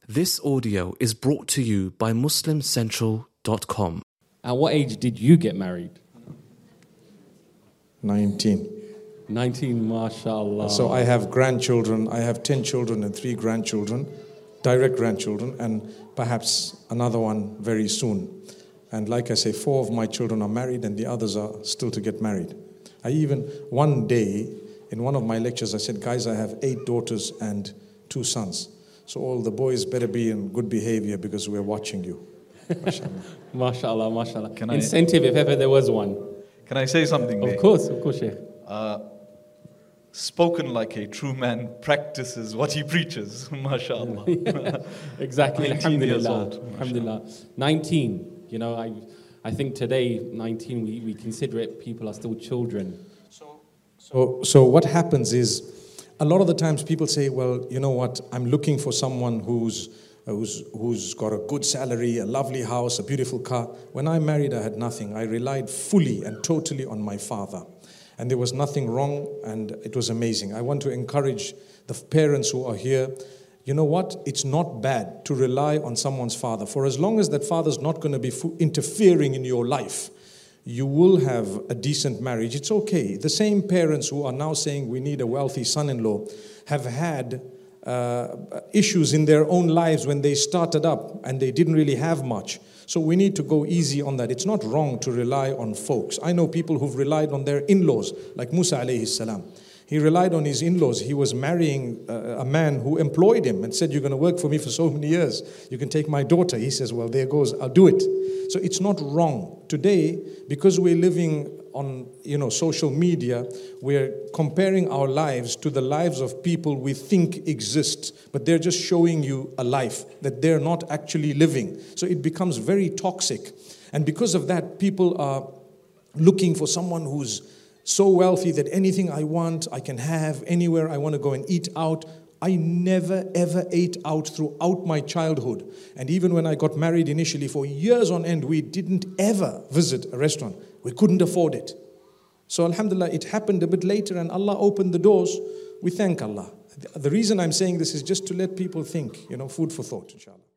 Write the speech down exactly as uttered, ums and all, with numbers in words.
This audio is brought to you by Muslim Central dot com. At what age did you get married? nineteen. nineteen, mashallah. So I have grandchildren. I have ten children and three grandchildren, direct grandchildren, and perhaps another one very soon. And like I say, four of my children are married and the others are still to get married. I even, one day, in one of my lectures, I said, guys, I have eight daughters and two sons. So all the boys better be in good behavior because we're watching you. MashaAllah. Mashallah, mashallah. Can I- Incentive if ever there was one. Can I say something, Of mate? course, of course, Sheikh. Uh, spoken like a true man practices what he preaches. MashaAllah. Exactly. nineteen years Alhamdulillah. old, Alhamdulillah. nineteen. You know, I I think today, nineteen, we, we consider it, people are still children. So, so what happens is, a lot of the times people say, well, you know what, I'm looking for someone who's, who's, who's got a good salary, a lovely house, a beautiful car. When I married, I had nothing. I relied fully and totally on my father. And there was nothing wrong, and it was amazing. I want to encourage the parents who are here, you know what, it's not bad to rely on someone's father. For as long as that father's not going to be fu- interfering in your life, you will have a decent marriage. It's okay. The same parents who are now saying we need a wealthy son-in-law have had uh, issues in their own lives when they started up and they didn't really have much. So we need to go easy on that. It's not wrong to rely on folks. I know people who've relied on their in-laws, like Musa alayhi salam. He relied on his in-laws. He was marrying a, a man who employed him and said, you're going to work for me for so many years. You can take my daughter. He says, well, there goes, I'll do it. So it's not wrong. Today, because we're living on, you know, social media, we're comparing our lives to the lives of people we think exist, but they're just showing you a life that they're not actually living. So it becomes very toxic. And because of that, people are looking for someone who's so wealthy that anything I want, I can have anywhere I want to go and eat out. I never ever ate out throughout my childhood. And even when I got married initially, for years on end, we didn't ever visit a restaurant. We couldn't afford it. So alhamdulillah, it happened a bit later and Allah opened the doors. We thank Allah. The reason I'm saying this is just to let people think, you know, food for thought, inshallah.